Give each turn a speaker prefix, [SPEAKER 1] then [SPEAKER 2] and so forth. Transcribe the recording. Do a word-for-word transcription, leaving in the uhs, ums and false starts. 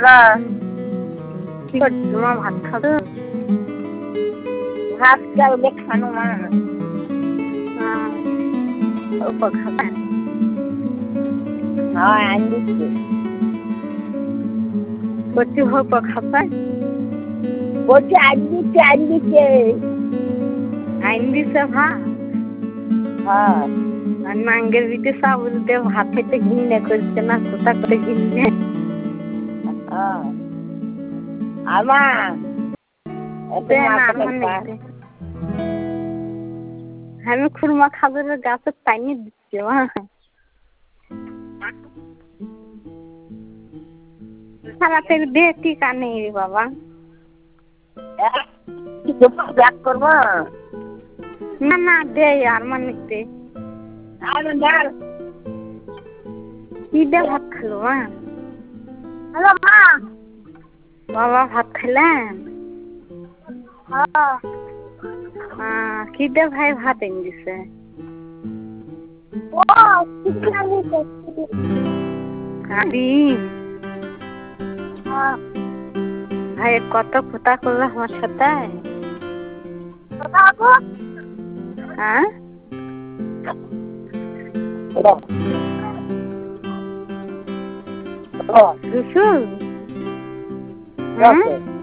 [SPEAKER 1] দাদা
[SPEAKER 2] কি করছো মা? ভাত খাবে?
[SPEAKER 1] ভাত চাউলে খানো মা।
[SPEAKER 2] হ্যাঁ অল্প খাবে?
[SPEAKER 1] হ্যাঁ আইন দিচ্ছে।
[SPEAKER 2] কচি হোক খাবে?
[SPEAKER 1] বলছি আইন দিচ্ছে আইন দিচ্ছে।
[SPEAKER 2] আইন দিছে ভাত?
[SPEAKER 1] হ্যাঁ
[SPEAKER 2] আর নাঙ্গের বিটে চাউল দিয়ে ভাত খেতে ঘৃণা করছে না? কোথা করে ঘৃণা?
[SPEAKER 1] হ্যাঁ আমা
[SPEAKER 2] আমি খুরমা খাজুরের গাছের টাইনি দিচ্ছি মা। সারাতের দেহ টিকা নেই রে বাবা।
[SPEAKER 1] ব্যাক করবো
[SPEAKER 2] না না দে আর মানিতে কি দে ভাত খেলো মা?
[SPEAKER 1] হ্যালো মা।
[SPEAKER 2] বাবা ভাত খেলেন?
[SPEAKER 1] হ্যাঁ
[SPEAKER 2] হ্যাঁ কি দে ভাই ভাত এনে দিছে?
[SPEAKER 1] ও চিকেন দিছে।
[SPEAKER 2] ডিম?
[SPEAKER 1] হ্যাঁ
[SPEAKER 2] ভাই কত কথা করলো আমার সাথে?
[SPEAKER 1] কথা বলবো?
[SPEAKER 2] হ্যাঁ
[SPEAKER 1] হ্যালো
[SPEAKER 2] দুশো?
[SPEAKER 1] হ্যাঁ